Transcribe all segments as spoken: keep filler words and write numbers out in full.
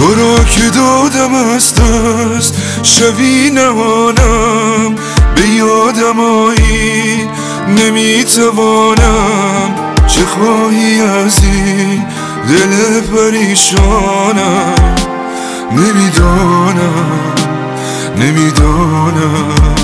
تو را که دادم از دست شوی نمانم، به یادم آیی نمیتوانم. چه خواهی از این دل پریشانم؟ نمیدانم نمیدانم.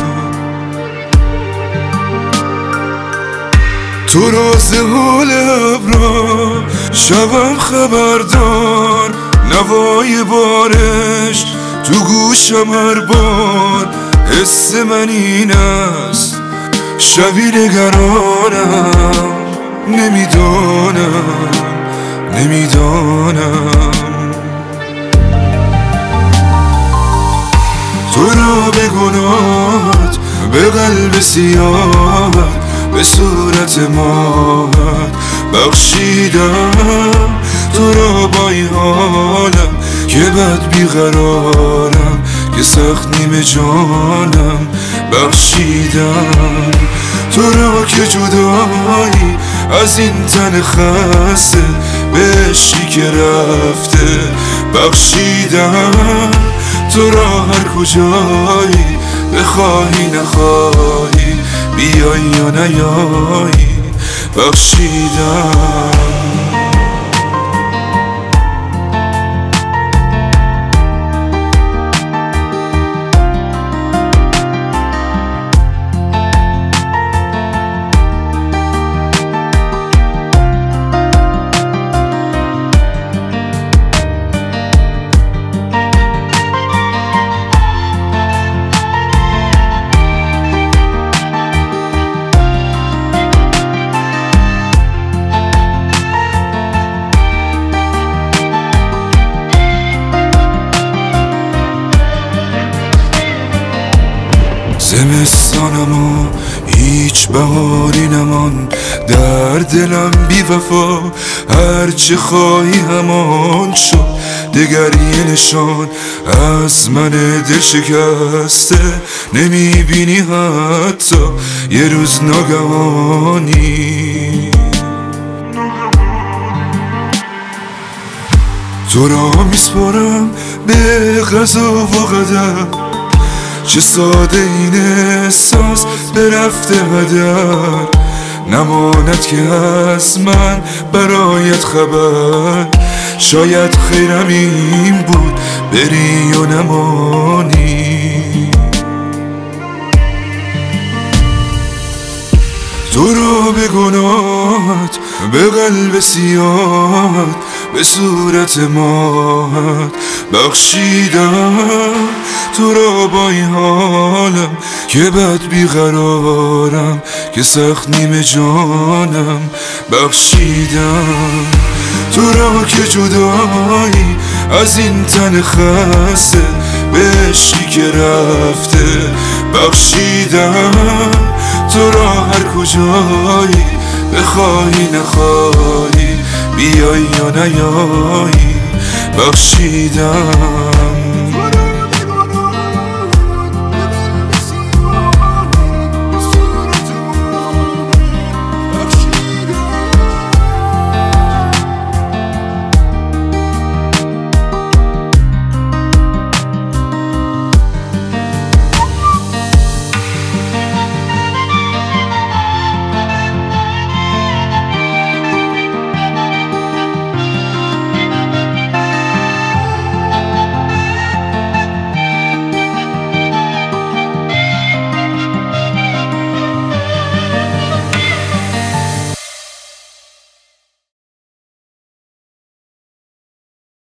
تو راز حال ابرا شوم خبردار، نوای بارش تو گوشم هر بار. حس من این است شوی نگرانم، نمیدانم نمیدانم. تو را به گناهت، به قلب سیاهت، به صورت ماهت بخشیدم. تو را با این حالم که بد بیقرارم، که سخت نیمه جانم بخشیدم. تو را که جدایی از این تن خسته، به عشقی که رفته بخشیدم. تو را هر کجایی بخواهی نخواهی، بیایی یا نیایی بخشیدم. زمستانم و هیچ بهاری نمان، در دلم بی وفا هرچه خواهی همان شد. دگر یه نشان از من دل شکسته نمیبینی حتی یه روز ناگهانی. تو را میسپارم به قضا و قدر، چه ساده این احساس به رفته هدر. نماند که از من برایت خبر، شاید خیرم این بود بری و نمانی. تو را به گناهت، به قلب سیاهت، به صورت ماهت بخشیدم. تو را با این حالم که بد بیقرارم، که سخت نیمه جانم بخشیدم. تو را که جدایی از این تن خسته، به عشقی که رفته بخشیدم. تو را هر کجایی بخواهی نخواهی، بیایی یا نیایی بخشیدم.